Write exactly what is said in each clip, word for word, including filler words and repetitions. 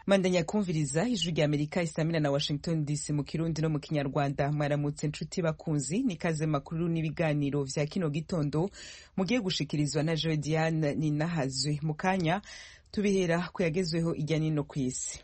Mandanya kumviriza ijwi rya Amerika isamina na Washington D C mu Kirundi no mu Kinyarwanda. Mwaramutse nshuti bakunzi, nikaze makuru n'ibiganiro vya kino gitondo mugiye gushikirizwa na Joe Diane Ninahazwe. Mukanya tubihera ku yagezweho irya nino kw'isi.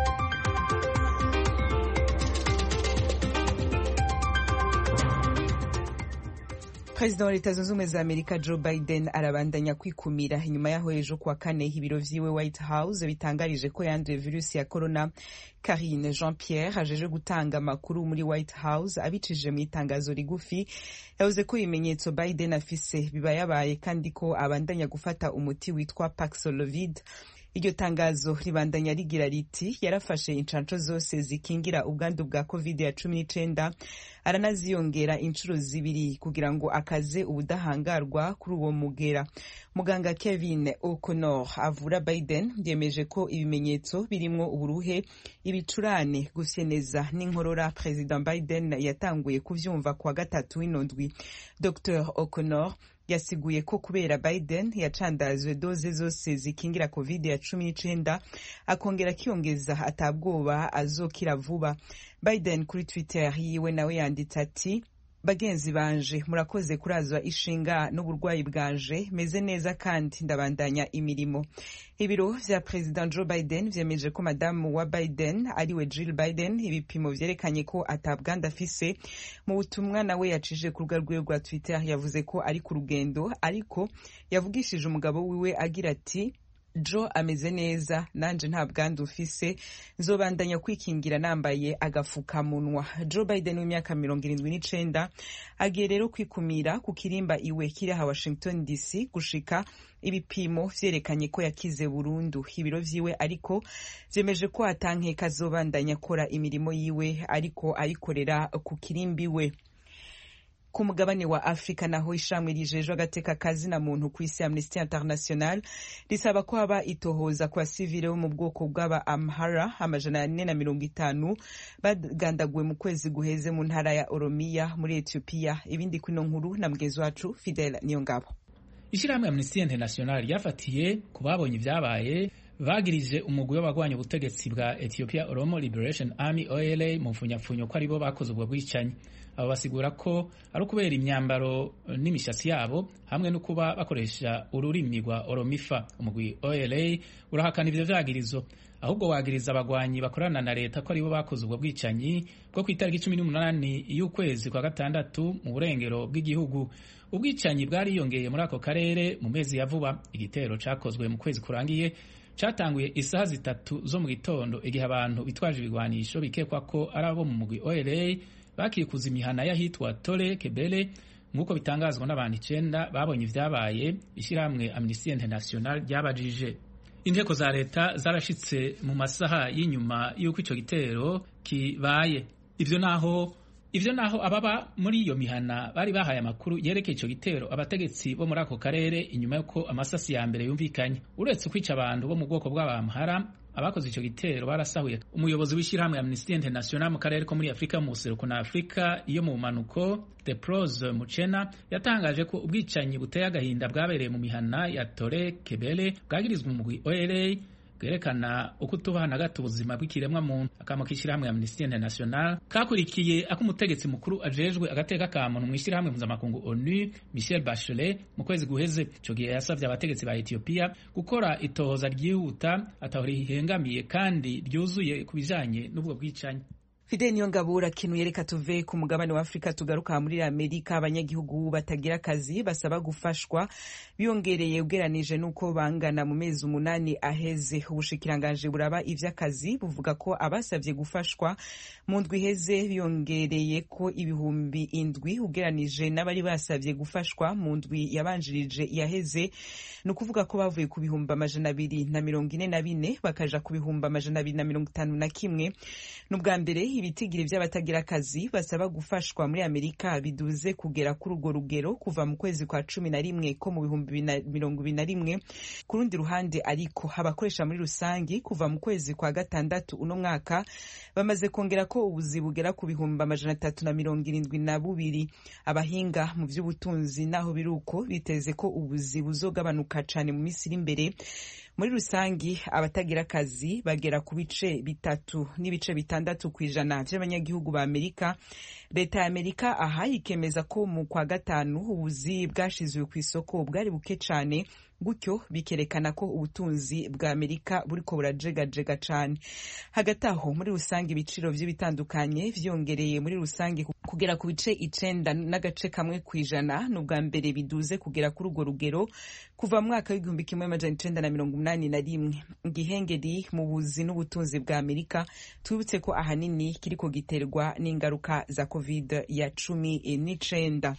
Perezida wa Leta Zunze Ubumwe za Amerika Joe Biden arabandanya kwikumira inyuma yaho ejo kuwa kane ibiro vyiwe White House bitangarije ko yanduye virusi ya corona. Karine Jean-Pierre ajeje gutanga amakuru muri White House abicishije mu itangazo rigufi yavuze ko ibimenyetso Biden afise biba yabaye kandi ko abandanya gufata umuti witwa Paxlovid. Iryo tangazo ribandanya rigira riti yarafashe incanco zose zikingira ubwandu bwa covid ya cumi n'icenda aranaziyongera inshuro zibiri kugira ngo akaze ubudahangarwa kuri uwo mugera. Muganga Kevin O'Connor avura Biden yemeje ko ibimenyetso birimwo uburuhe, ibicurane, gufyeneza n'inkorora President Biden yatanguye kuvyumva kwa gatatu w'inondwi. Doctor O'Connor yasiguye ko kubera Biden yacandazwe doze zose zikingira covid ya cumi n'icenda akongera kiyongeza atabwoba azokira vuba. Biden kuri Twitter yiwe nawe yanditse ati: bagenzi banje murakoze kurazwa ishinga n'uburwayi bwanje, meze neza kandi ndabandanya imirimo. Ibiro vya President Joe Biden vyemeje ko madamu wa Biden ariwe Jill Biden ibipimo vyerekanye ko atabwanda afise. Mu butumwa nawe yacishije ku rubuga rwiwe rwa Twitter yavuze ko ari ku rugendo, ariko yavugishije umugabo wiwe agira ati: Joe ameze neza, nanje nta bwandu ufise, nzobandanya kwikingira nambaye agafukamunwa. Joe Biden w'imyaka mirongo irindwi n'icenda agiye rero kwikumira ku kirimba iwe kiri aha Washington D C gushika ibipimo vyerekanye ko yakize burundu. Ibiro vyiwe ariko vyemeje ko atankeka azobandanya akora imirimo yiwe ariko ayikorera ku kirimbi we. Ku mugabane wa Afrika naho ishamwe rijejwe agateka kazi na muntu kw'isi Amnesty International risaba ko haba itohoza kwa civile bo mu bwoko bw'aba Amhara amajana ane na mirongo itanu bagandaguwe mu kwezi guheze mu ntara ya Oromia muri Ethiopia. Ibindi kwino nkuru na mugezi wacu Fidel Niyongabo. Ishirahamwe Amnesty International ryafatiye kubabonye ivyabaye bagirije umugwi w'abagwanya ubutegetsi bwa Ethiopia Oromo Liberation Army O L A mu mfunyapfunyo ko aribo bakoze ubwo bwicanyi. Abo basigura ko ari ukubera imyambaro n'imishatsi yabo hamwe no kuba bakoresha ururimi rwa Oromifa. Umugwi O L A urahakana ivyo vyagirizo, ahubwo wagiriza abagwanyi bakorana na leta ko aribo bakoze ubwo bwicanyi bwo kwitariki cumi n'umunani y'ukwezi kwa gatandatu mu burengero bw'igihugu. Ubwicanyi bwariyongeye muri ako karere mu mezi ya vuba. Igitero cakozwe mu kwezi kurangiye catanguye isaha zitatu zo mu gitondo igihe abantu bitwaje ibigwanisho bikekwa ko ari abo mu mugwi O L A bakikuza imihana y'ahitwa Tore Kebele nk'uko bitangazwa n'abantu icenda babonye ivyabaye. Ishirahamwe Amnesty International ryabajije. Inteko za leta zarashitse mu masaha y'inyuma y'uko ico gitero kibaye. Ivyo naho ivyo naho ababa muri iyo mihana bari bahaye amakuru yerekeye ico gitero abategetsi bo muri ako karere inyuma yuko amasasi ya mbere yumvikanye. Uretse kwica abantu bo mu bwoko bw'abamhara, abakoze ico gitero barasahuye. Umuyobozi w'ishirahamwe Amnesty International mu karere ko muri Afrika mu buseruko na Afrika iyo mu manuko Teprose Muchena yatangaje ko ubwicanyi buteye agahinda bwabereye mu mihana ya Tore Kebele bwagirizwe mu mugwi O L A bwerekana uko tubana gato ubuzima bw'ikiremwa muntu. Akamo k'ishirahamwe Amnesty International kakurikiye akumutegetsi mukuru ajejwe agateka ka muntu mu ishirahamwe mpuzamakungu ONU Michelle Bachelet mu kwezi guheze. Ico gihe yasavye abategetsi ba Ethiopia gukora itohoza ryihuta atahori hihengamiye kandi ryuzuye kubijanye n'ubwo bwicanyi. Fidel Niyongabo urakenuye. Reka tuve ku mugabane wa Afrika tugaruka muri Amerika. Abanyagihugu batagira akazi basaba gufashwa biyongereye ugeranije nuko bangana mu mezi umunani aheze. Ubushikiranganje buraba ivy'akazi buvuga ko abasavye gufashwa mu ndwi iheze biyongereye ko ibihumbi indwi ugeranije n'abari basavye gufashwa mu ndwi yabanjirije yaheze. Nukuvuga ko bavuye ku bihumbi amajana abiri na mirongo ine na bine bakaja ku bihumbi amajana abiri na mirongo itanu na kimwe. N'ubwa mbere ibitigiri vy'abatagira akazi basaba gufashwa muri Amerika biduze kugera kuri urwo rugero kuva mu kwezi kwa cumi na rimwe ko mu bihumbi mirongo ibiri na rimwe. Ku rundi ruhande ariko abakoresha muri rusangi kuva mu kwezi kwa gatandatu uno mwaka bamaze kongera ko ubuzi bugera ku bihumbi amajana atatu na mirongo irindwi na bubiri. Abahinga mu vy'ubutunzi naho biruko biteze ko ubuzi buzogabanuka cane mu misiri imbere muri rusangi abatagira akazi bagera ku bice bitatu n'ibice bitandatu kw'ijana vy'abanyagihugu ba Amerika. Leta ya Amerika aha ikemeza ko mu kwa gatanu ubuzi bwashizwe ku isoko bwari buke cane, gutyo bikerekana ko ubutunzi bwa Amerika buriko burajegajega cane. Hagati aho muri rusangi ibiciro vy'ibitandukanye vyongereye muri rusangi kugera ku bice icenda n'agace kamwe kw'ijana, n'ubwa mbere biduze kugera kuri urwo rugero kuva mu mwaka w'igihumbi kimwe amajana icenda na mirongo umunani na rimwe. Igihengeri mu buzi n'ubutunzi bwa Amerika tubutse ko ahanini kiriko giterwa n'ingaruka za covid ya cumi n'icenda.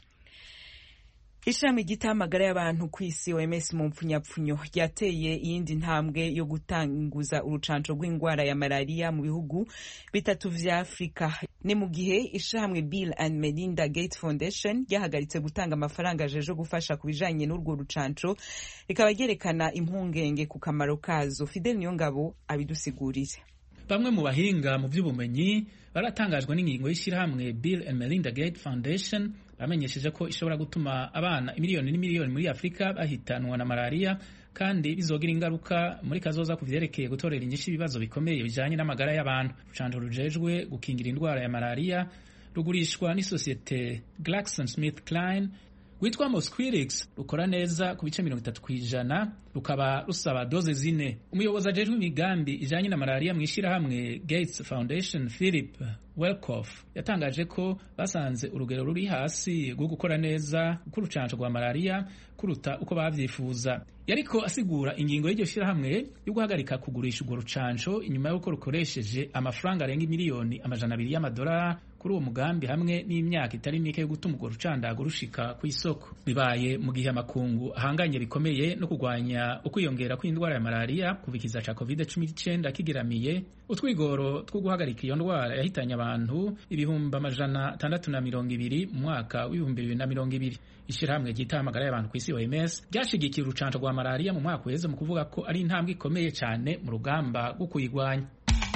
Ishami ry'itamagara y'abantu kw'isi O M S mu mpfunyapfunyo ryateye iyindi ntambwe yo gutanguza urucanco rw'ingwara ya malaria mu bihugu bitatu vya Afrika. Ni mu gihe ishamwe Bill and Melinda Gates Foundation ryahagaritse gutanga amafaranga ajeje gufasha ku bijanye n'urwo rucanco, rikaba ryerekana impungenge ku kamaro kazo. Fidel Niyongabo abidusigurire. Bamwe mu bahinga mu vy'ubumenyi baratangajwe n'ingingo y'ishirahamwe Bill and Melinda Gates Foundation bamenyesheje ko ishobora gutuma abana imiliyoni n'imiliyoni muri Afrika bahitanwa na malaria, kandi bizogira ingaruka muri kazoza ku vyerekeye gutorera inyishu ibibazo bikomeye bijanye n'amagara y'abantu. Urucanco rujejwe gukingira indwara ya malaria rugurishwa n'isosiyete GlaxoSmithKline witwa Mosquirix, rukora neza ku bice mirongo itatu kw'ijana, rukaba rusaba doze zine. Umuyobozi ajejwe imigambi ijanye na malaria mw'ishirahamwe Gates Foundation Philip Welkoff yatangaje ko basanze urugero ruri hasi rwo gukora neza k'urucanco rwa malaria kuruta uko bavyifuza. Yariko asigura ingingo y'iryo shirahamwe yo guhagarika kugurisha urwo rucanco inyuma y'uko rukoresheje amafaranga arenga miliyoni amajana abiri y'amadolari kuri uwo mugambi hamwe n'imyaka itari mike yo gutuma urwo rucandago rushika ku isoko. Bibaye mu gihe amakungu ahanganye bikomeye no kurwanya ukwiyongera kw'indwara ya malaria kuva ikiza ca covid cumi n'icenda kigeramiye. Utwigoro two guhagarika iyo ndwara yahitanye abantu ibihumbi amajana atandatu na mirongo ibiri mu mwaka w'ibihumbi bibiri na mirongo ibiri. Ishirahamwe ry'itamagara y'abantu kw'isi O M S ryashigikiye urucanco rwa malaria mu mwaka uheze mu kuvuga ko ari intambwe ikomeye cane mu rugamba rwo kuyigwanya.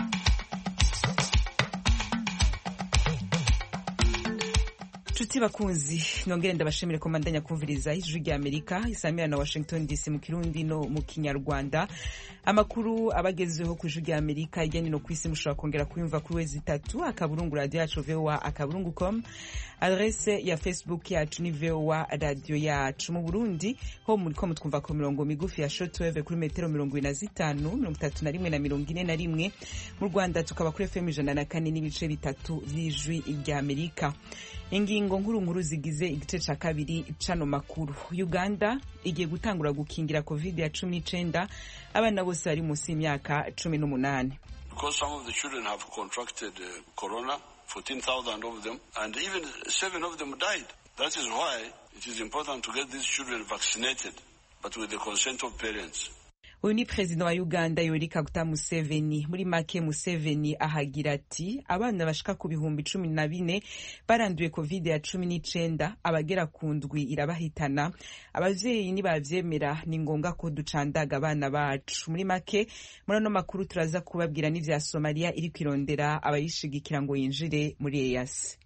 Chuti bakunzi, nongere ndabashimire ko mandanya kumviriza ijwi rya Amerika isamira na Washington D C mu Kirundi no mu Kinyarwanda. Amakuru abagezeho ku ijwi rya Amerika igeni no kwisi mushobora kongera kuyumva kuri wezi tatu akaburungu radio yacu V O A akaburungu com. Adresse ya Facebook yacu ni V O A radio yacu. Mu Burundi ho muri ko mutwumva ku mirongo migufi ya shortwave kuri metero mirongo ine na zitanu, mirongo itatu na rimwe na mirongo ine na rimwe. Mu Rwanda tukaba kuri F M ijana na kane n'ibice bitatu vy'ijwi rya Amerika. Ingingo nkuru nkuru zigize igice ca kabiri cano makuru. Uganda igiye gutangura gukingira covid ya cumi n'icenda abana bose bari munsi y'imyaka cumi n'umunani. Because some of the children have contracted uh, corona, fourteen thousand of them, and even seven of them died. That is why it is important to get these children vaccinated, but with the consent of parents. Uyu ni President wa Uganda Yoweri Kaguta Museveni. Muri make Museveni ahagira ati abana bashika ku bihumbi cumi na bine baranduye covid ya cumi n'icenda, abagera ku ndwi irabahitana. Abavyeyi ni bavyemera ni ngombwa ko ducandaga abana bacu. Muri make muri no makuru turaza kubabwira n'ivya Somalia iri kwirondera abayishigikira ngo yinjire muri E A C.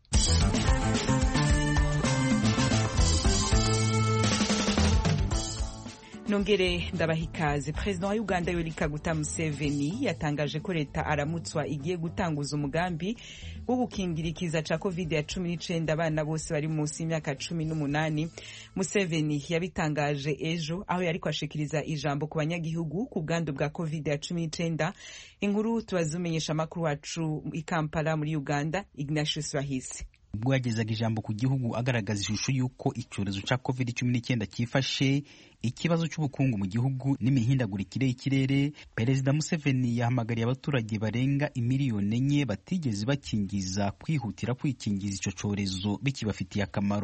Nongere ndabahikaze. President wa Uganda Yoweri Kaguta Museveni yatangaje ko leta aramutswa igiye gutanguza umugambi wo gukingira ikiza ca covid ya cumi n'icenda abana bose bari munsi y'imyaka cumi n'umunani. Museveni yabitangaje ejo aho yariko ashikiriza ijambo ku banyagihugu ku bwandu bwa covid ya cumi n'icenda. Inkuru tubazumenyesha makuru wacu i Kampala muri Uganda, Ignatius Bahisi. Ubwo yagezaga ijambo ku gihugu agaragaza ishusho y'uko icyorezo ca covid cumi n'icenda cyifashe, ikibazo cy'ubukungu mu gihugu n'imihindagurikire y'ikirere, Perezida Museveni yahamagariye abaturage barenga imiliyoni enye batigeze bakingiza kwihutira kwikingiza ico cyorezo bikibafitiye akamaro.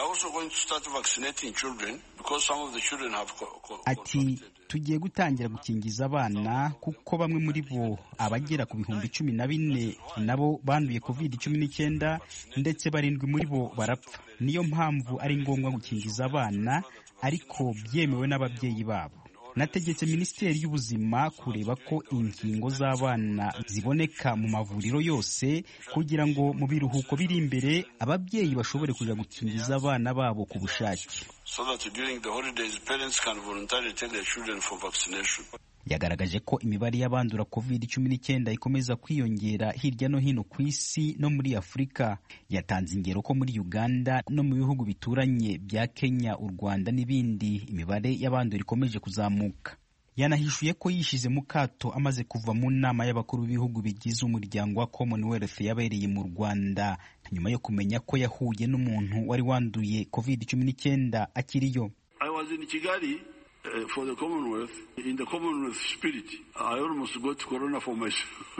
Ati tugiye gutangira gukingiza abana kuko bamwe muri bo abagera ku bihumbi cumi na bine nabo banduye covid cumi n'icenda ndetse barindwi muri bo barapfa. Niyo mpamvu ari ngombwa gukingiza abana ariko byemewe n'ababyeyi babo. Nategetse Minisiteri y'Ubuzima kureba ko inkingo z'abana ziboneka mu mavuriro yose kugira ngo mu biruhuko biri imbere ababyeyi bashobore kuja gukingiza abana babo ku bushake. So that during the holidays parents can voluntarily take their children for vaccination. yagaragaje ko imibare y'abandura covid cumi n'icyenda ikomeza kwiyongera hirya no hino ku isi no muri Afurika. Yatanze ingero ko muri Uganda no mu bihugu bituranye bya Kenya, u Rwanda n'ibindi imibare y'abandura ikomeje kuzamuka. Yanahishuye ko yishize mu kato amaze kuva mu nama y'abakuru b'ibihugu bigize umuryango wa Commonwealth yabereye mu Rwanda nyuma yo kumenya ko yahuye n'umuntu wari wanduye covid cumi n'icyenda akiriyo. I was in Kigali uh, for the Commonwealth. In the Commonwealth spirit, I almost got corona for myself.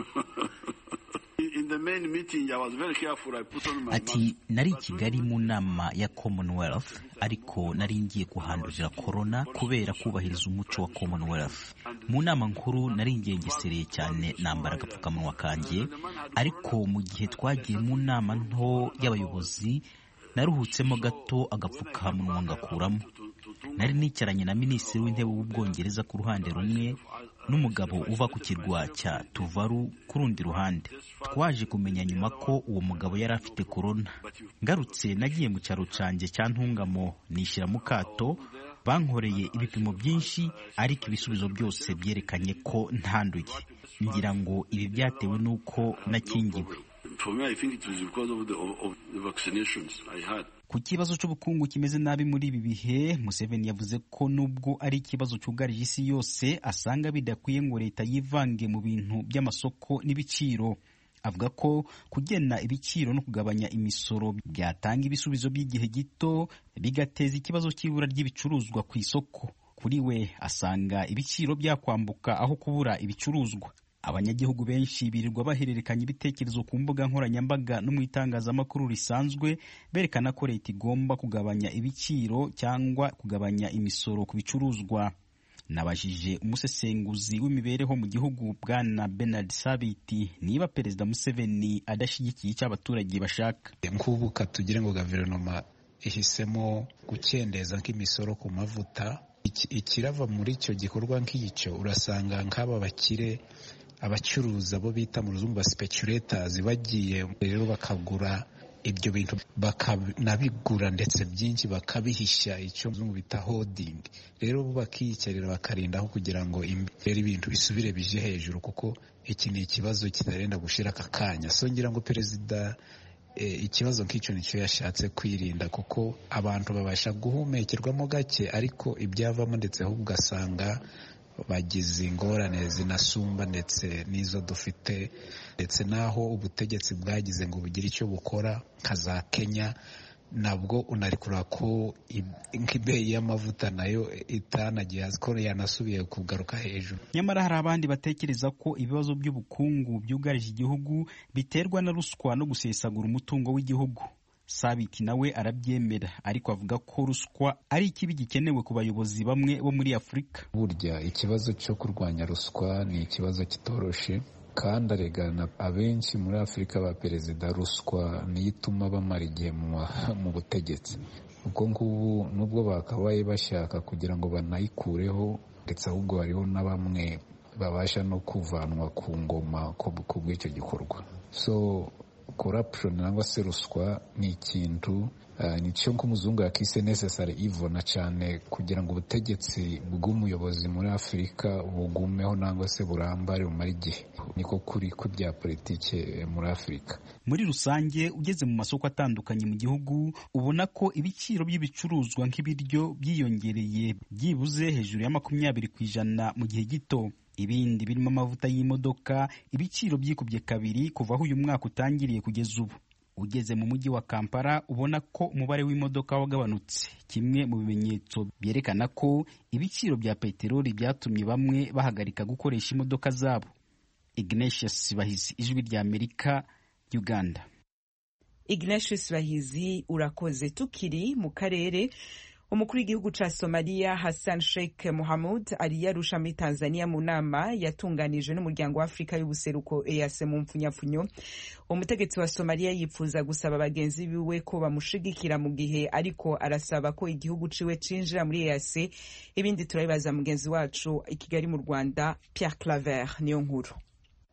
In the main meeting, I was very careful. I put on my Ati mask. nari i Kigali mu nama ya Commonwealth ariko nari ngiye kuhandurira corona kubera kubahiriza umuco wa Commonwealth. Mu nama nkuru nari ngengesereye cyane nambara agapfukamunwa kanjye, ariko mu gihe twagiye mu nama nto y'abayobozi naruhutsemo gato agapfukamunwa ngakuramo. Nari nicaranye na minisitiri w'intebe w'Ubwongereza ku ruhande rumwe n'umugabo uva ku kirwa cya Tuvalu ku rundi ruhande. Twaje kumenya nyuma ko uwo mugabo yari afite corona. Ngarutse nagiye mu cyaro canje cya Ntungamo nishira mu kato, bankoreye ibipimo byinshi ariko ibisubizo byose byerekanye ko ntanduye. Ngira ngo ibi byatewe n'uko nakingiwe. For me, I think it was because of the, of, of the vaccinations I had. Ku kibazo cy'ubukungu kimeze nabi muri ibi bihe, Museveni yavuze ko nubwo ari ikibazo cyugarije isi yose asanga bidakwiye ngo leta yivange mu bintu by'amasoko n'ibiciro. Avuga ko kugena ibiciro no kugabanya imisoro byatanga ibisubizo by'igihe gito bigateza ikibazo cy'ibura ry'ibicuruzwa ku isoko. Kuri we asanga ibiciro byakwambuka aho kubura ibicuruzwa. Abanyagihugu benshi birirwa bahererekanya ibitekerezo ku mbuga nkoranyambaga no mu itangazamakuru risanzwe berekana ko leta igomba kugabanya ibiciro cyangwa kugabanya imisoro ku bicuruzwa. Nabajije umusesenguzi w'imibereho mu gihugu Bwana Bernard Sabiti niba Perezida Museveni adashyigikiye icyo abaturage bashaka. Nk'ubu katugire ngo guverinoma ihisemo gukendeza nk'imisoro ku mavuta, ikirava muri icyo gikorwa nk'icyo urasanga nk'aba bakire abacuruza bo bita mu ruzungu ba speculators bagiye rero bakagura ibyo bintu bakanabigura ndetse byinshi bakabihisha, icyo muzungu bita holding. Rero bo bakiyicarira bakarindaho kugira ngo imbere ibintu bisubire bije hejuru, kuko iki ni ikibazo kitarenda gushira aka kanya. So ngira ngo perezida e, ikibazo nk'icyo nicyo yashatse kwirinda, kuko abantu babasha guhumekerwamo gake ariko ibyavamo ndetse ahubwo ugasanga bagize ingorane zinasumba ndetse n'izo dufite, ndetse naho ubutegetsi bwagize ngo bugire icyo bukora nka za Kenya, nabwo unarikura ko nk'ibeyi y'amavuta nayo itanagiye ko yanasubiye kugaruka hejuru. Nyamara hari abandi batekereza ko ibibazo by'ubukungu byugarije igihugu biterwa na ruswa no gusesagura umutungo w'igihugu. Sabiti nawe arabyemera, ariko avuga ko ruswa ari ikibi gikenewe ku bayobozi bamwe bo muri Afurika. Burya ikibazo cyo kurwanya ruswa ni ikibazo kitoroshe, kandi aregana abenshi muri Afurika ba perezida ruswa niyo ituma bamara igihe mu butegetsi. Ubwo ngubu nubwo bakabaye bashaka kugira ngo banayikureho, ndetse ahubwo hariho na bamwe babasha no kuvanwa ku ngoma ku bw'icyo gikorwa. So corruption nangwa se ruswa ni ikintu uh, nicyo nk'umuzungu yakise necessary evil na cyane kugira ngo ubutegetsi bw'umuyobozi muri Afurika bugumeho nangwa se burambare umara igihe. Niko kuri ku bya politike muri Afurika. Muri rusange ugeze mu masoko atandukanye mu gihugu ubona ko ibiciro by'ibicuruzwa nk'ibiryo byiyongereye byibuze hejuru ya makumyabiri ku ijana mu gihe gito. Ibindi birimo amavuta y'imodoka ibiciro byikubye kabiri kuva aho uyu mwaka utangiriye kugeza ubu. Ugeze mu mujyi wa Kampala ubona ko umubare w'imodoka wagabanutse, kimwe mu bimenyetso byerekana ko ibiciro bya peteroli byatumye bamwe bahagarika gukoresha imodoka zabo. Ignatius Bahizi, Ijwi rya Amerika, Uganda. Ignatius Bahizi, urakoze. Tukiri mu karere, umukuru w'igihugu ca Somalia Hassan Sheikh Mohamud ari yarusha muri Tanzania mu nama yatunganije n'umuryango wa Afrika y'ubuseruko E A C mu mpfunyapfunyo. Umutegetsi wa Somalia yipfuza gusaba bagenzi biwe ko bamushigikira mu gihe ariko arasaba ko igihugu ciwe cinjira muri E A C. Ibindi turabibaza mugenzi wacu i Kigali mu Rwanda Pierre Claver niyo nkuru.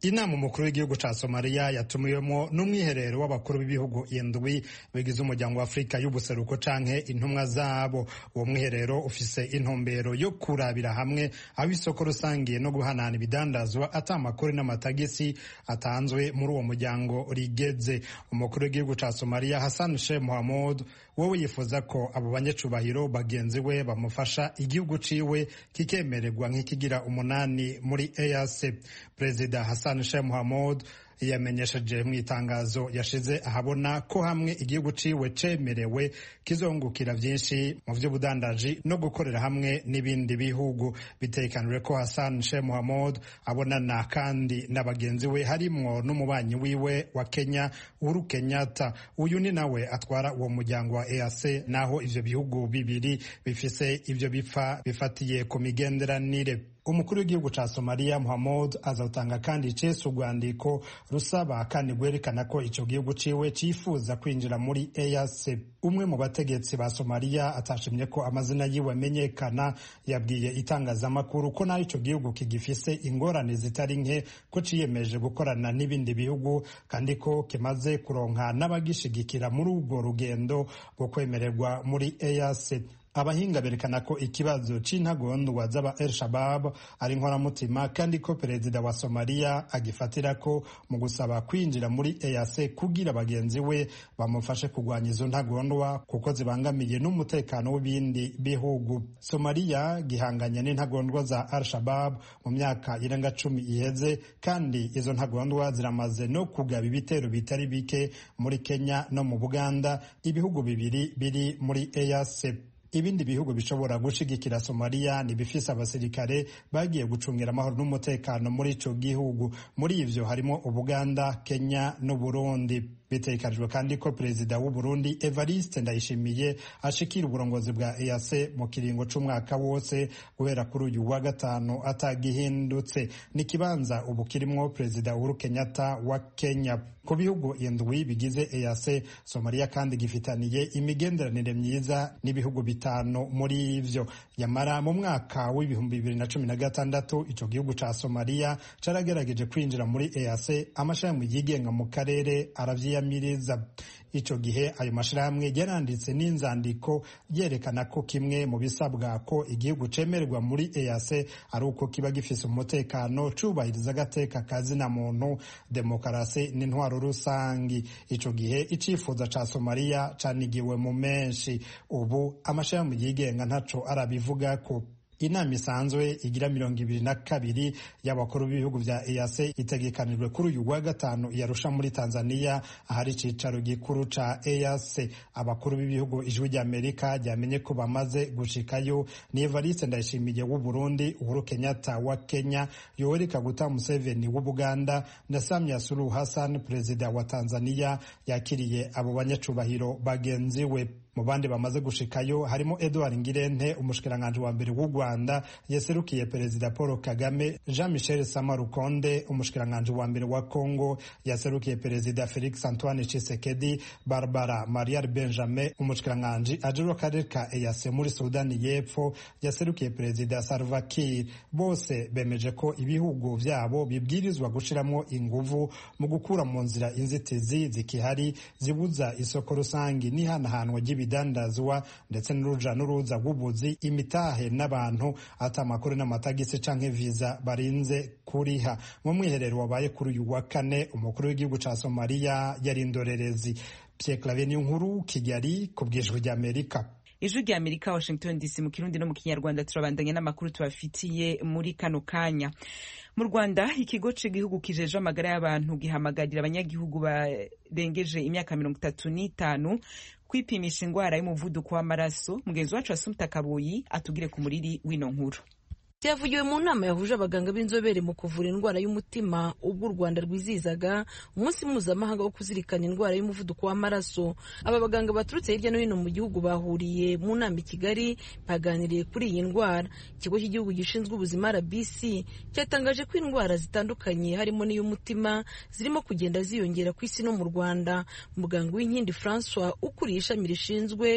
Inama umukuru w'igihugu ca Somalia yatumiwemo n'umwiherero w'abakuru b'ibihugu indwi bigize umuryango wa Afrika y'ubuseruko canke intumwa zabo. Uwo mwiherero ufise intumbero yo kurabira hamwe aho isoko rusangiye no guhanana ibidandazwa ata amakuru n'amatagisi atanzwe muri uwo muryango rigeze. Umukuru w'igihugu ca Somalia Hassan Sheikh Mohamud wowe yifuza ko abo banyacubahiro bagenzi we bamufasha igihugu ciwe kikemererwa nk'ikigira umunani muri E A C. Perezida Hassan Sheikh Mohamud yamenyesheje mu itangazo yashize ahabona ko hamwe igihugu ciwe cemerewe kizongukira vyinshi mu vy'ubudandaji no gukorera hamwe n'ibindi bihugu. Bitekanijwe ko Hassan Sheikh Mohamud abonana kandi na bagenzi we harimwo n'umubanyi wiwe wa Kenya Uhuru Kenyatta. Uyu ni nawe atwara uwo muryango wa E A C, naho ivyo bihugu bibiri bifise ivyo bipfa bifatiye ku migenderanire. Umukuru w'igihugu ca Somalia Mohamud azotanga kandi icese urwandiko rusaba kandi rwerekana ko ico gihugu ciwe cifuza kwinjira muri E A C. Umwe mu bategetsi ba Somalia atashimye ko amazina yiwe amenyekana yabwiye itangazamakuru ko naho ico gihugu kigifise ingorane zitari nke ko ciyemeje gukorana n'ibindi bihugu kandi ko kimaze kuronka n'abagishigikira muri urwo rugendo rwo kwemererwa muri E A C. Abahinga berekana ko ikibazo c'intagondwa z'aba El Shabab ari inkoramutima kandi ko perezida wa Somalia agifatira ko mu gusaba kwinjira muri E A C kugira bagenzi we bamufashe kugwanya izo ntagondwa kuko zibangamiye n'umutekano w'ibindi bihugu. Somalia gihanganye n'intagondwa za Al Shabab mu myaka irenga cumi iheze, kandi izo ntagondwa ziramaze no kugaba ibitero bitari bike muri Kenya no mu Buganda, ibihugu bibiri biri muri E A C. Ibindi bihugu bishobora gushigikira Somalia ni bifise abasirikare bagiye gucungira amahoro n'umutekano muri ico gihugu. Muri ivyo harimo Ubuganda, Kenya no Burundi. Bitekanijwe kandi ko perezida w'u Burundi Evariste Ndayishimiye ashikira uburongozi bwa E A C mu kiringo c'umwaka wose guhera kuri uyu wa gatanu atagihindutse. Ni kibanza ubu kirimwo perezida Uhuru Kenyatta wa Kenya. Ku bihugu indwi bigize E A C, Somalia kandi gifitaniye imigenderanire myiza n'ibihugu bitanu muri ivyo. Yamara mu mwaka w'ibihumbi bibiri na cumi na gatandatu ico gihugu ca Somalia caragerageje kwinjira muri E A C, amashirahamwe yigenga mu karere aravyiyamiriza. Ico gihe ayo mashirahamwe yaranditse n'inzandiko yerekana ko kimwe mu bisabwa ko igihugu cemererwa muri E A C ari uko kiba gifise umutekano, cubahiriza agateka kazina muntu, demokarasi n'intwaro rusangi. Ico gihe icifuza ca Somalia canigiwe mu menshi. Ubu amashirahamwe yigenga ntaco arabivuga ko. Inama isanzwe igira mirongo ibiri na kabiri y'abakuru b'ibihugu vya E A C itegekanijwe kuri uyu wa gatanu yarusha muri Tanzania, ahari icicaro gikuru ca E A C. Abakuru b'ibihugu ijwi ry'Amerika ryamenye ko bamaze gushikayo ni Evariste Ndayishimiye w'u Burundi, Uhuru Kenyatta wa Kenya, Yoweri Kaguta Museveni w'u Buganda na Samia Suluhu Hassan perezida wa Tanzania yakiriye abo banyacubahiro bagenzi we. Mu bandi bamaze gushikayo harimo Edouard Ngirente umushikiranganje wa mbere w'u Rwanda yaserukiye perezida Paul Kagame, Jean Michel Samarukonde umushikiranganje wa mbere wa Congo yaserukiye perezida Felix Antoine Tshisekedi, Barbara Marial Benjamin umushikiranganje ajuro karere ka E A C muri Sudani y'Epfo yaserukiye perezida Salva Kiir. Bose bemeje ko ibihugu vyabo bibwirizwa gushiramwo inguvu mu gukura mu nzira inzitizi zikihari zibuza isoko rusangi n'ihanahanwa bidandazwa ndetse n'uruja n'uruza rw'ubuzi, imitahe n'abantu ata amakuru n'amatagisi canke visa barinze kuriha. Mu mwiherero wabaye kuri uyu wa kane, umukuru w'igihugu ca Somalia yari indorerezi. Pierre Claver Niyonkuru, Kigali, ku bw'ijwi ry'Amerika. Ijwi ry'Amerika, Washington D C, mu Kirundi no mu Kinyarwanda. Turabandanya n'amakuru tubafitiye muri kano kanya. Mu Rwanda, ikigo c'igihugu kijeje amagara y'abantu gihamagarira abanyagihugu barengeje imyaka mirongo itatu n'itanu kwipimisha ingwara y'umuvuduko w'amaraso. Mugenzi wacu Assumpta Kaboyi atugire ku muriri w'ino nkuru. Cyavugiwe mu nama yahuje abaganga b'inzobere mu kuvura indwara y'umutima ubwo u Rwanda rwizizaga umunsi mpuzamahanga wo kuzirikana indwara y'umuvuduko w'amaraso. Aba baganga baturutse hirya no hino mu gihugu bahuriye mu nama i Kigali baganiriye kuri iyi ndwara. Ikigo cy'igihugu gishinzwe ubuzima R B C cyatangaje ko indwara zitandukanye harimo n'iy'umutima zirimo kugenda ziyongera ku isi no mu Rwanda. Muganga w'inkindi François ukuriye ishami rishinzwe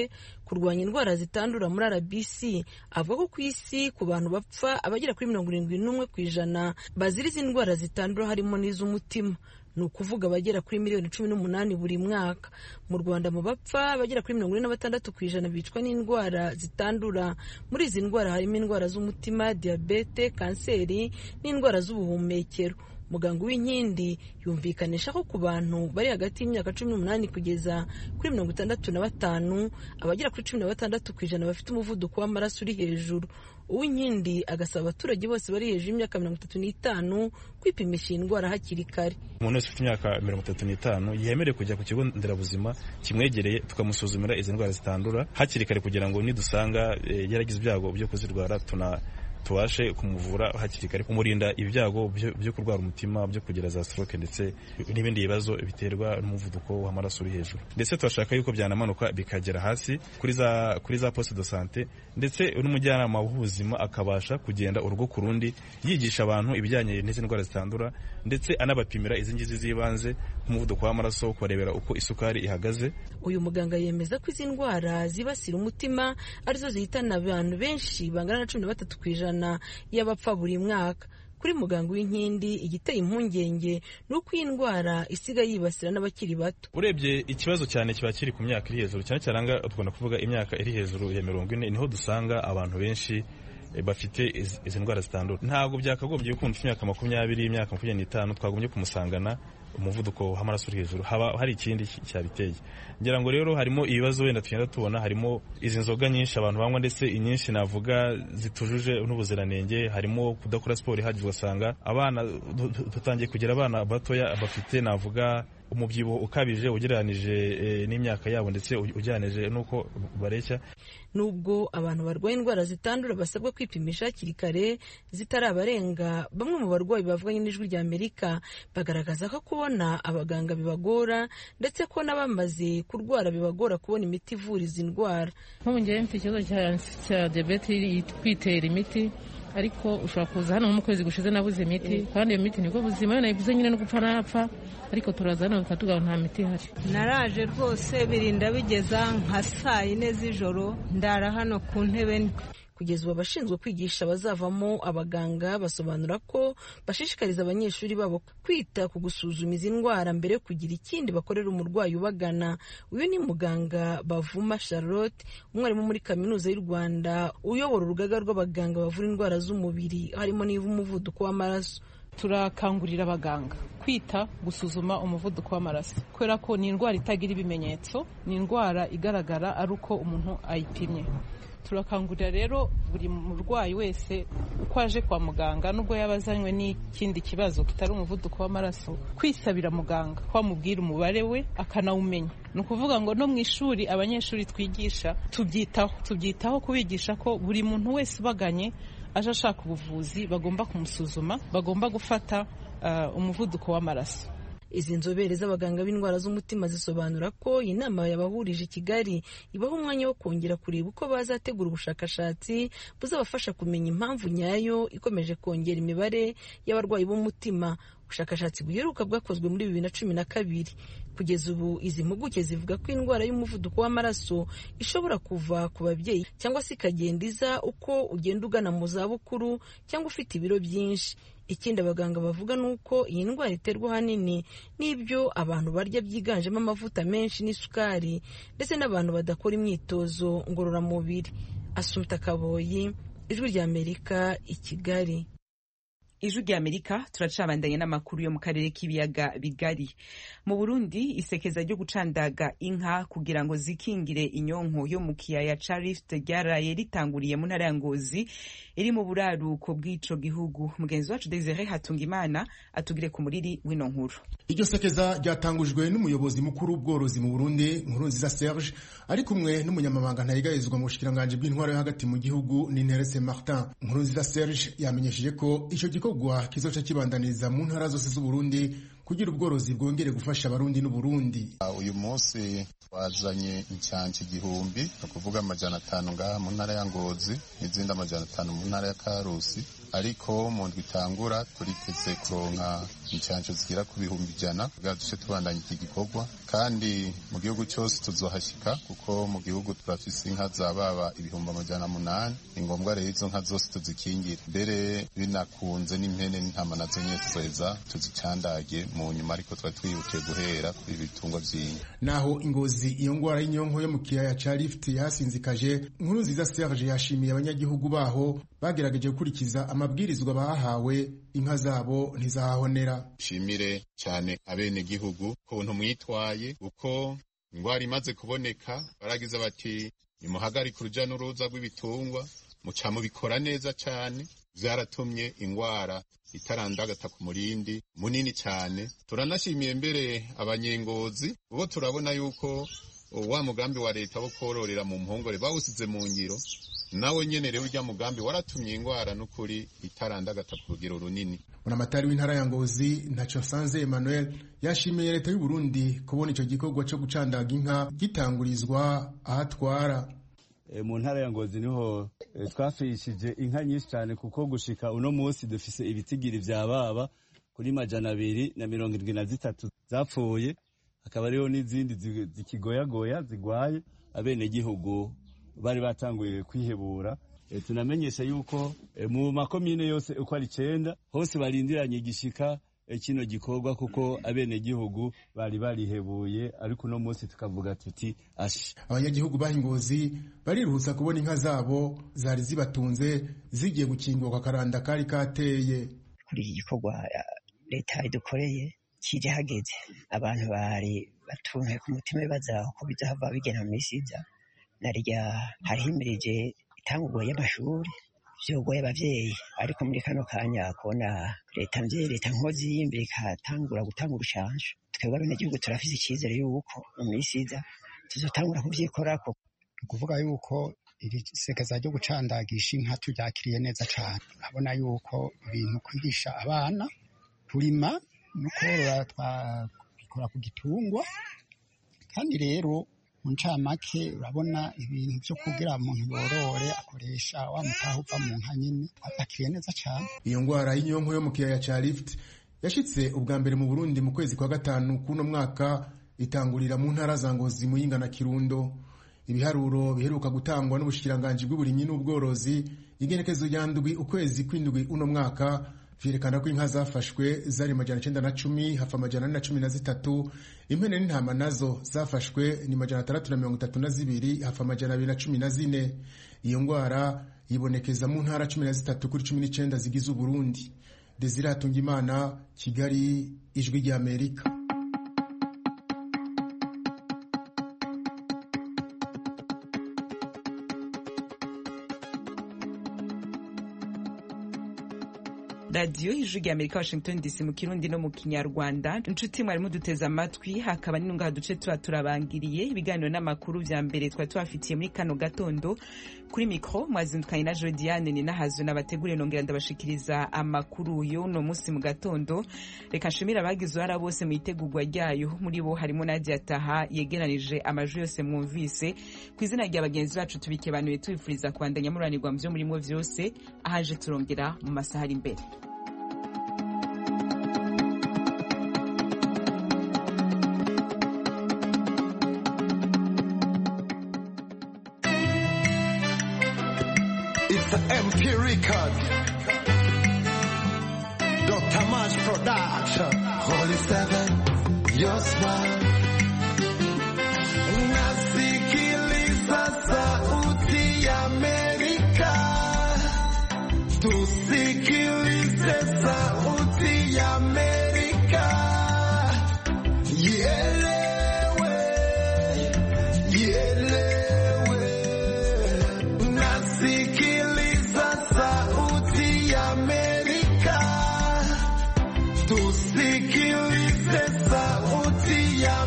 kurwanya indwara zitandura muri R B C avuga ko ku isi ku bantu bapfa abagera kuri mirongo irindwi n'umwe ku ijana bazira izi ndwara zitandura harimo n'iz'umutima, ni ukuvuga abagera kuri miliyoni cumi n'umunani buri mwaka. Mu Rwanda mu bapfa abagera kuri mirongo ine na batandatu ku ijana bicwa n'indwara zitandura. Muri izi ndwara harimo indwara z'umutima, diyabete, kanseri n'indwara z'ubuhumekero. Muganga Uwinkindi yumvikanisha ko ku bantu bari hagati y'imyaka cumi n'umunani kugeza kuri mirongo itandatu na batanu abagera kuri cumi na batandatu ku ijana bafite umuvuduko w'amaraso uri hejuru. Uwinkindi agasaba abaturage bose bari hejuru y'imyaka mirongo itatu n'itanu kwipimisha iyi ndwara hakiri kare. Umuntu wese ufite imyaka mirongo itatu n'itanu yemerewe kujya ku kigo nderabuzima kimwegereye tukamusuzumira izi ndwara zitandura hakiri kare kugira ngo nidusanga e, yaragize ibyago byo kuzirwara tuna tubashe kumuvura hakiri kare, kumurinda ibyago byo kurwara umutima, byo kugira za stroke ndetse n'ibindi bibazo biterwa n'umuvuduko w'amaraso uri hejuru. Ndetse turashaka yuko byanamanuka bikagera hasi kuri za kuri za poste de santé, ndetse n'umujyanama w'ubuzima akabasha kugenda urugo ku rundi yigisha abantu ibijyanye n'izi ndwara zitandura, ndetse anabapimira izi ngizi zibanze umuvuduko w'amaraso, kubarebera uko isukari ihagaze. Uyu muganga yemeza ko izi ndwara zibasira umutima arizo zihitana abantu benshi bangana na cumi na batatu ku ijana y'abapfa buri mwaka. Kuri muganga Uwinkindi igiteye impungenge ni uko iyi ndwara isiga yibasira n'abakiri bato. Urebye ikibazo cyane kiba kiri ku myaka iri hejuru, cyane cyane tugomba kuvuga imyaka iri hejuru ya mirongo ine, niho dusanga abantu benshi bafite izi ndwara zitandura. Ntabwo byakagombye yuko umuntu ufite imyaka makumyabiri, imyaka makumyabiri n'itanu twagombye kumusangana umuvuduko w'amaraso uri hejuru, haba hari ikindi cyabiteye. Ngira ngo rero harimo ibibazo wenda tugenda tubona, harimo izi nzoga nyinshi abantu banywa, ndetse inyinshi navuga zitujuje n'ubuziranenge, harimo kudakora siporo ihagije, ugasanga abana dutangiye kugira abana batoya bafite navuga umubyibuho ukabije ugereranije e, n'imyaka yabo, ndetse ujyanije nuko bareshya. Nubwo abantu barwaye indwara zitandura basabwa kwipimisha hakiri kare zitarabarenga, bamwe mu barwayi bavuganye n'Ijwi rya Amerika bagaragaza ko kubona abaganga bibagora, ndetse ko n'abamaze kurwara bibagora kubona imiti ivura izi ndwara. Nk'ubu njyewe mfite ikibazo cya, cya diyabete kwitera imiti, ariko ushobora kuza hano mu kwezi gushize nabuze imiti, kandi iyo miti nibwo buzima, nayibuze nyine no gupfa napfa, ariko turaza hano bakatubwira nta miti ihari. Naraje rwose birinda bigeza nka saa yine z'ijoro ndara hano ku ntebe. Kugeza ubu abashinzwe kwigisha bazavamo abaganga basobanura ko bashishikariza abanyeshuri babo kwita ku gusuzuma izi ndwara mbere yo kugira ikindi bakorera umurwayi ubagana. Uyu ni muganga Bavuma Charlotte, umwarimu muri Kaminuza y'u Rwanda uyobora urugaga rw'abaganga bavura indwara z'umubiri harimo n'umuvuduko w'amaraso. Turakangurira abaganga kwita gusuzuma umuvuduko w'amaraso, kubera ko ni indwara itagira ibimenyetso, ni indwara igaragara ari uko umuntu ayipimye. Turakangurira rero buri murwayi wese uko aje kwa muganga, nubwo yaba azanywe n'ikindi kibazo kitari umuvuduko w'amaraso, kwisabira muganga ko amubwira umubare we akanawumenya. Ni ukuvuga ngo no mu ishuri abanyeshuri twigisha tubyitaho tubyitaho kubigisha ko buri muntu wese ubaganye aje ashaka ubuvuzi bagomba kumusuzuma, bagomba gufata uh, umuvuduko w'amaraso. Izi nzobere z'abaganga b'indwara z'umutima zisobanura ko iyi nama yabahurije i Kigali ibaha umwanya wo kongera kureba uko bazategura ubushakashatsi buzabafasha kumenya impamvu nyayo ikomeje kongera imibare y'abarwayi b'umutima. Ubushakashatsi buheruka bwakozwe muri bibiri na cumi na kabiri. Kugeza ubu izi mpuguke zivuga ko indwara y'umuvuduko w'amaraso ishobora kuva ku babyeyi cyangwa se ikagenda iza uko ugenda ugana mu zabukuru cyangwa ufite ibiro byinshi. Ikindi abaganga bavuga ni uko iyi ndwara iterwa ahanini n'ibyo abantu barya byiganjemo amavuta menshi n'isukari, ndetse n'abantu badakora imyitozo ngororamubiri. Asumta Kaboyi, Ijwi rya Amerika, i Kigali. Ijwi rya Amerika turacabandanye n'amakuru yo mu karere k'ibiyaga bigari. Mu Burundi isekeza ryo gucandaga inka kugira ngo zikingire inyonko yo mu kiyaya ca Rift ryaraye ritanguriye mu ntara ya Ngozi iri mu buraruko bw'ico gihugu. Mugenzi wacu Desire Hatungimana atugire ku muriri w'ino nkuru. Iryo sekeza ryatangujwe n'umuyobozi mukuru w'ubworozi mu Burundi, Nkurunziza Serge, ari kumwe n'umunyamabanga ntayigayizwa mu bushikiranganje bw'intwaro yo hagati mu gihugu Ninteretse Martin. Nkurunziza Serge yamenyesheje ko ico gikorwa kizoca kibandaniriza mu ntara zose z'u Burundi kugira ubworozi bwongere gufasha abarundi n'uburundi. Uyu munsi twazanye incanco igihumbi no kuvuga amajana atanu ngaha mu ntara ya Ngozi n'izindi amajana atanu mu ntara ya Karusi, ariko mu ndwi itangura turiteze kuronka incanco zigera ku bihumbi ijana kugira duce tubandanya iki gikorwa, kandi mu gihugu cyose tuzohashika kuko mu gihugu turafise inka zababa ibihumbi amajana munani. Ni ngombwa rero izo nka zose tuzikingira, mbere binakunze n'impene n'intama nazo nyene tuzoheza tuzicandage mu nyuma, ariko twari twihutiye guhera kuri ibitungwa vy'inka. Naho Ingozi iyo ngwara y'inyonko yo mu kiyaya ca Rift yasinzikaje, Nkurunziza Serge yashimiye abanyagihugu baho bagerageje gukurikiza amabwirizwa bahawe, inka zabo ntizahonera. Shimire cyane abene gihugu kuntu mwitwaye, uko ingwara imaze kuboneka baragize bati nimuhagarike uruja n'uruza rw'ibitungwa, muca mubikora neza cyane, vyaratumye ingwara itarandagata ku murindi munini cyane. Turanashimiye mbere abanyengozi, ubo turabona yuko wa mugambi wa leta wo kororera mu mpongore bawusize mu ngiro, nawe nyene rero urya mugambi waratumye ingwara n'ukuri itarandagata ku rugero runini. Munamatari w'intara ya Ngozi Ntaco Sanze Emmanuel yashimiye leta y'u Burundi kubona ico gikorwa cyo gucandaga inka gitangurizwa ahatwara. E, mu ntara ya Ngozi niho e, twafishije inka nyinshi cyane, kuko gushika uno munsi dufise ibitigiri vya baba kuri majana abiri na mirongo indwi na zitatu zapfuye, hakaba rero n'izindi zikigoyagoya zigwaye. Abene gihugu bari batanguye kwihebura. E, tunamenyesha yuko e, mu makomine yose uko ari icenda hose barindiranye igishika e, kino gikorwa, kuko abene gihugu bari barihebuye, ariko no munsi tukavuga tuti ashi. Abanyagihugu bahingozi bariruhutsa kubona inka zabo zari zibatunze zigiye gukingurwa karanda kari kateye. Kuri iki gikorwa leta idukoreye kije hageze, abantu bari batunze ku mutima bibaza ko bizahava bigena mu misiza, narya harihimirije itangurwa y'amashuri vyogoye abavyeyi, ariko muri kano kanya kubona leta mvye leta nkozi y'imbere ikatangura gutanga urushanje, twebwe abenegihugu turafise icyizere yuko mu misiza tuzotangura kuvyikorako. Kuvuga yuko iri sekeza ryo gucandagisha inka turyakiriye neza cane, abona yuko ibintu kwigisha abana kurima no korora twabikora ku gitungwa, kandi rero mu ncamake urabona ibintu vyo kugira umuntu borore akoresha wa mutaha uva mu nka nyine twakiriye neza cane. Iyo ngwara y'inyonko yo mu kiyaya ca Rift yashitse ubwa mbere mu Burundi mu kwezi kwa gatanu kuno mwaka, itangurira mu ntara za Ngozi, Muyinga na Kirundo. Ibiharuro biheruka gutangwa n'ubushikiranganji bw'uburimyi n'ubworozi igenekezo rya ndwi ukwezi kw'indwi uno mwaka vyerekana ko inka zafashwe zari majana icenda na cumi, hafa majana ane na cumi na zitatu. Impene n'intama nazo zafashwe ni majana atandatu na mirongo itatu na zibiri, hafa majana abiri na cumi na zine. Iyo ngwara yibonekeza mu ntara cumi na zitatu kuri cumi n'icenda zigize Uburundi. Desire Hatungimana, Kigali, Ijwi rya Amerika. Radio Ijwi rya Amerika, Washington D C mu Kirundi no mu Kinyarwanda. Inshuti mwari muduteza amatwi, hakaba n'inunga duce tuba turabangiriye ibiganiro n'amakuru vya mbere twa twafitiye muri kano gatondo. Kuri mikro mwazindukanye na Jodiane ni nahazo n'abategure nongera ndabashikiriza amakuru yo no munsi mu gatondo. Reka nshimira abagize uruhara bose mu itegurwa ryayo, muri bo harimo Nadia Taha yegeranije amajwi yose mwumvise. Kw'izina rya bagenzi bacu tubikebanuye tubifuriza kwandanya muranirwa mu vyo murimo vyose, ahaje turongera mu masaha ari imbere. It's the M P record. Doctor March Production. Holy Seven, your smile. Nasikiliza sauti ya Amerika. Tusikilize sauti ya Amerika. Ielewe, ielewe. Nasikiliza sauti ya Amerika. Tusikilize sauti ya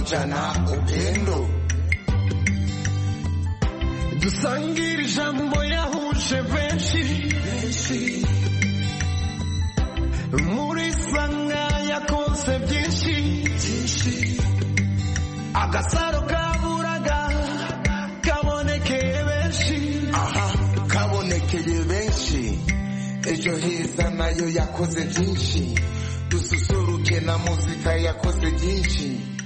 jana upendo dusangire ijambo yahuje benshi muri sanga yakoze byinshi agasaro kaburaga kabonekeye benshi aha kabonekeye benshi ejo heza nayo yakoze byinshi dususuruke na muzika yakoze byinshi